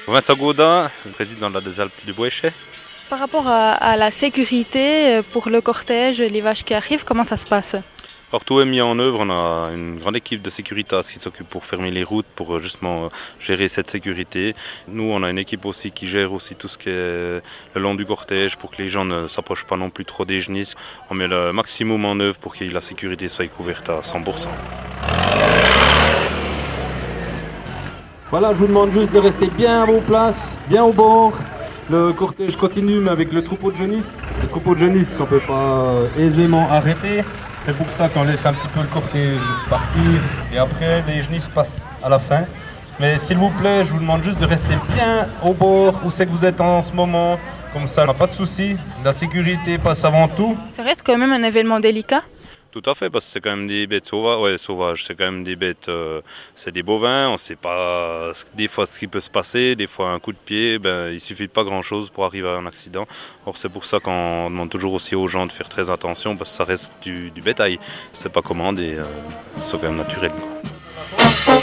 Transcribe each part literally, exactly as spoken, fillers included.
Vincent Gaudin, président de la des Alpes du Boëchet. Par rapport à, à la sécurité pour le cortège, les vaches qui arrivent, comment ça se passe? Alors tout est mis en œuvre, on a une grande équipe de sécurité qui s'occupe pour fermer les routes, pour justement gérer cette sécurité. Nous, on a une équipe aussi qui gère aussi tout ce qui est le long du cortège pour que les gens ne s'approchent pas non plus trop des genisses. On met le maximum en œuvre pour que la sécurité soit couverte à cent pour cent. Voilà, je vous demande juste de rester bien à vos places, bien au bord. Le cortège continue, mais avec le troupeau de genisses. Le troupeau de genisses qu'on ne peut pas aisément arrêter. C'est pour ça qu'on laisse un petit peu le cortège partir. Et après, les genisses passent à la fin. Mais s'il vous plaît, je vous demande juste de rester bien au bord, où c'est que vous êtes en ce moment. Comme ça, on n'a pas de souci. La sécurité passe avant tout. Ça reste quand même un événement délicat. Tout à fait, parce que c'est quand même des bêtes sauvages. Ouais, sauvages. C'est quand même des bêtes, euh, c'est des bovins. On ne sait pas des fois ce qui peut se passer. Des fois, un coup de pied, ben, il suffit de pas grand-chose pour arriver à un accident. Or, c'est pour ça qu'on demande toujours aussi aux gens de faire très attention, parce que ça reste du, du bétail. C'est pas commandé, euh, c'est quand même naturel, quoi.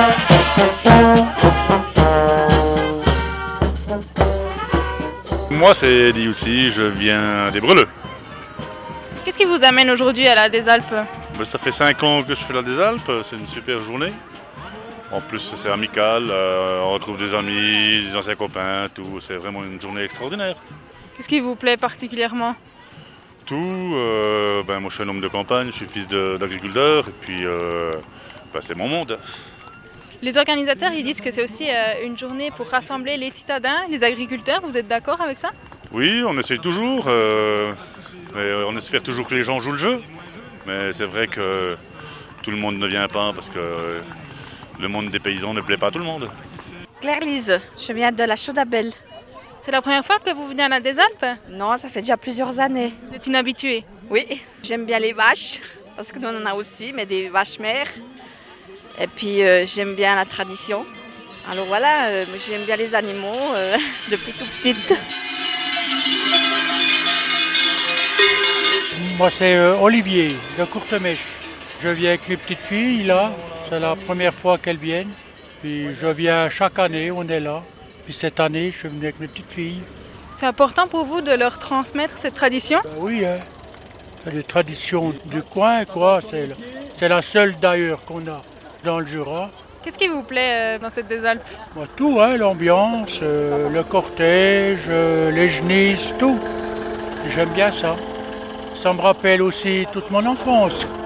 Moi, c'est Eddie aussi, je viens des Breleux. Qu'est-ce qui vous amène aujourd'hui à la des Alpes? Ben, ça fait cinq ans que je fais la des Alpes, c'est une super journée. En plus, c'est amical, euh, on retrouve des amis, des anciens copains, tout. C'est vraiment une journée extraordinaire. Qu'est-ce qui vous plaît particulièrement? Tout, euh, ben, moi je suis un homme de campagne, je suis fils de- d'agriculteur, et puis euh, ben, c'est mon monde. Les organisateurs, ils disent que c'est aussi euh, une journée pour rassembler les citadins, les agriculteurs. Vous êtes d'accord avec ça? Oui, on essaye toujours, euh, mais on espère toujours que les gens jouent le jeu. Mais c'est vrai que tout le monde ne vient pas parce que le monde des paysans ne plaît pas à tout le monde. Claire-Lise, je viens de la Chaux-d'Abel. C'est la première fois que vous venez à la des Alpes? Non, ça fait déjà plusieurs années. Vous êtes une habituée. Oui, j'aime bien les vaches, parce que nous on en a aussi, mais des vaches mères. Et puis euh, j'aime bien la tradition. Alors voilà, euh, j'aime bien les animaux euh, depuis tout petite. Moi, c'est euh, Olivier de Courtemèche. Je viens avec mes petites filles là. C'est la première fois qu'elles viennent. Puis je viens chaque année, on est là. Puis cette année, je suis venu avec mes petites filles. C'est important pour vous de leur transmettre cette tradition? Ben oui, hein. C'est les traditions du coin, quoi. C'est la, c'est la seule d'ailleurs qu'on a dans le Jura. Qu'est-ce qui vous plaît euh, dans cette des Alpes? Moi, tout, hein, l'ambiance, euh, le cortège, euh, les genisses, tout. J'aime bien ça. Ça me rappelle aussi toute mon enfance.